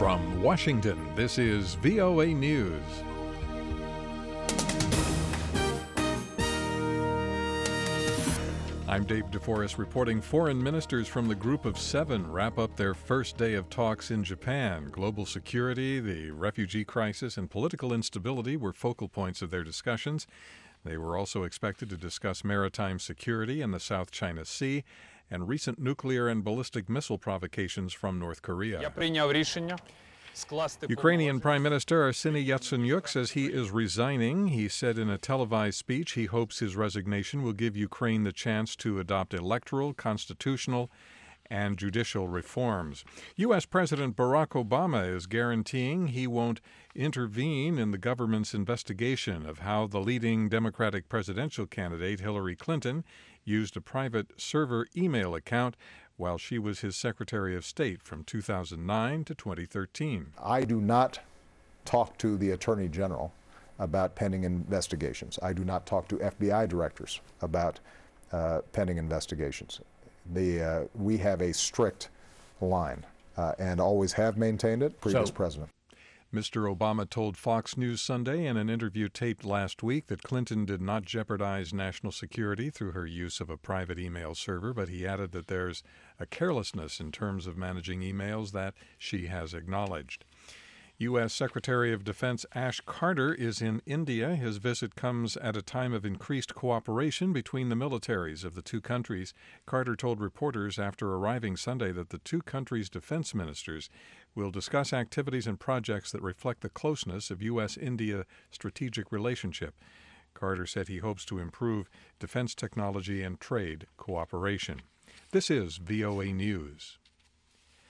From Washington, this is VOA News. I'm Dave DeForest reporting. Foreign ministers from the Group of Seven wrap up their first day of talks in Japan. Global security, the refugee crisis, and political instability were focal points of their discussions. They were also expected to discuss maritime security in the South China Sea and recent nuclear and ballistic missile provocations from North Korea. Ukrainian Prime Minister Arseniy Yatsenyuk says he is resigning. He said in a televised speech he hopes his resignation will give Ukraine the chance to adopt electoral, constitutional, and judicial reforms. U.S. President Barack Obama is guaranteeing he won't intervene in the government's investigation of how the leading Democratic presidential candidate Hillary Clinton used a private server email account while she was his Secretary of State from 2009 to 2013. I do not talk to the Attorney General about pending investigations. I do not talk to FBI directors about pending investigations. We have a strict line and always have maintained it, previous president. Mr. Obama told Fox News Sunday in an interview taped last week that Clinton did not jeopardize national security through her use of a private email server, but he added that there's a carelessness in terms of managing emails that she has acknowledged. U.S. Secretary of Defense Ash Carter is in India. His visit comes at a time of increased cooperation between the militaries of the two countries. Carter told reporters after arriving Sunday that the two countries' defense ministers will discuss activities and projects that reflect the closeness of U.S.-India strategic relationship. Carter said he hopes to improve defense technology and trade cooperation. This is VOA News.